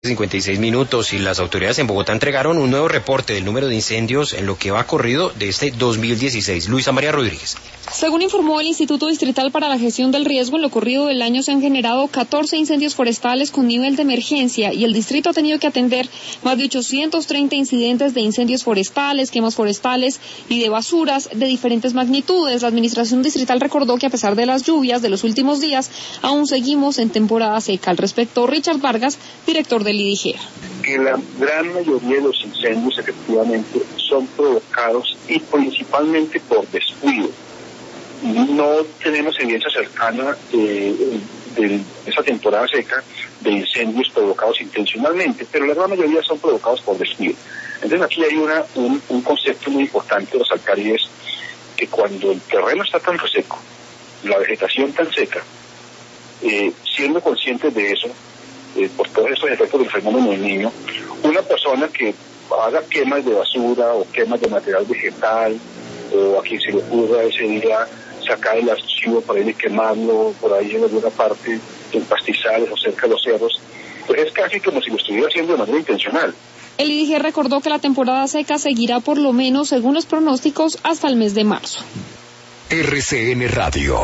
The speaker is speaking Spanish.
56 minutos y las autoridades en Bogotá entregaron un nuevo reporte del número de incendios en lo que va corrido de este 2016. Luisa María Rodríguez. Según informó el Instituto Distrital para la Gestión del Riesgo, en lo corrido del año se han generado 14 incendios forestales con nivel de emergencia y el distrito ha tenido que atender más de 830 incidentes de incendios forestales, quemas forestales y de basuras de diferentes magnitudes. La administración distrital recordó que a pesar de las lluvias de los últimos días, aún seguimos en temporada seca. Al respecto, Richard Vargas, director del IDIGER. Que la gran mayoría de los incendios efectivamente son provocados y principalmente por descuido. No tenemos evidencia cercana de esa temporada seca de incendios provocados intencionalmente, pero la gran mayoría son provocados por descuido. Entonces aquí hay un concepto muy importante de resaltar y es que cuando el terreno está tan reseco, la vegetación tan seca, siendo conscientes de eso, por todos estos efectos del fenómeno del Niño, una persona que haga quemas de basura o quemas de material vegetal, o a quien se le ocurra ese día sacar el archivo para ir y quemarlo por ahí en alguna parte, en pastizales o cerca de los cerros, pues es casi como si lo estuviera haciendo de manera intencional. El IDIGER recordó que la temporada seca seguirá por lo menos, según los pronósticos, hasta el mes de marzo. RCN Radio.